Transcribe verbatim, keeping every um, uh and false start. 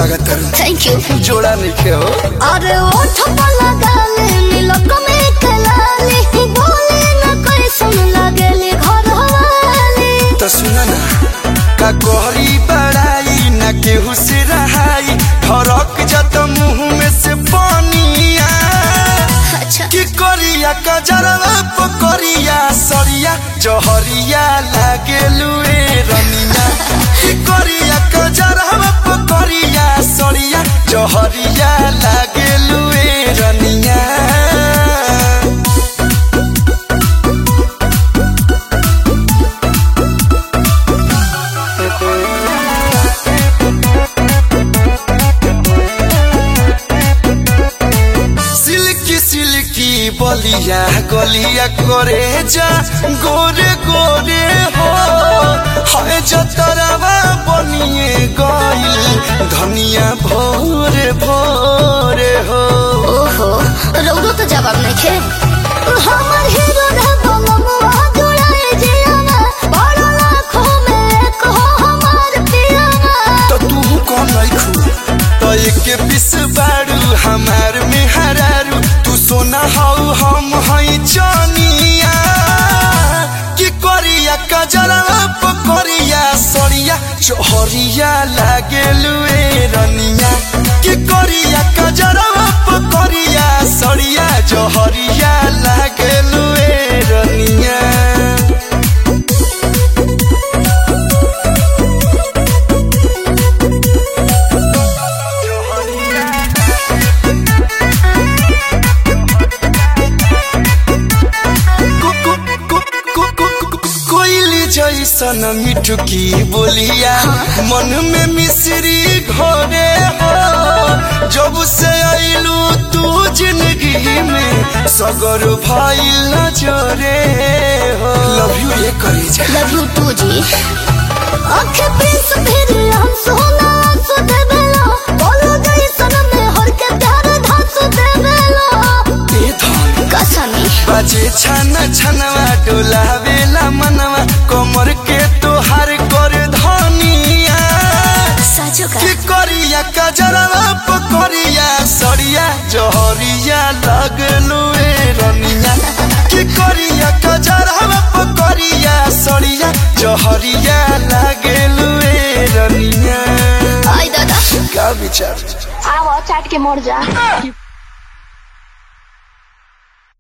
लगता है। Thank you. जोड़ा नहीं हो अरे ओठ पर लगा ले नीलक में कलाली बोले ना कोई सुन लगेली घर वाली। तो सुना ना का कोहरी बड़ाई ना केहू से रहाई फरक जत मुंह में से पानिया। अच्छा कि करिया कजरवा पकड़िया सरिया जहरिया लागेलुए रनिया। कि करिया कजरवा पकड़िया सरिया जहरिया लागेलुए रनिया। बलिया गलिया करे जा गोरे गोरे हो है जतरवा बनिए गइल धनिया भोरे भोरे हो। ओहो रौरो तो जवाब नहीं खे हमर हीरो रे बमवा जुड़ाए जियावा बड़ा लाखों में एक हो हमार पियावा। तो तू कौन नहीं खू तो एक पिस बारू हमार में हरारू तू सोना हाउ हम हई जानिया। कि करिया कजरवा पकड़िया सरिया चोहरिया लागेलुए रनिया। कि करिया कजरवा पकड़िया सरिया चोहरिया लागेलुए रनिया। जैसन मिठुकी बोलिया मन में मिश्री घोरे हो जब से आइलू तू जिंदगी में सगर भइल जोरे हो। लव यू ये करी जा लव यू टू जी। आँख प्रिंस फिर हम सोना सो देवेला बोलो जैसन में हर के प्यार धास देवेला। ए धन कसमी बाजे छन छनवा डोलावेला मनवा कमर के तोहार कर धनिया। साजो का कि करिया कजरवा पकड़िया सरिया जहरिया लगलुए रनिया। कि करिया कजरवा पकड़िया सरिया जहरिया लगलुए रनिया। आई दादा का विचार आओ चाट के मर जा।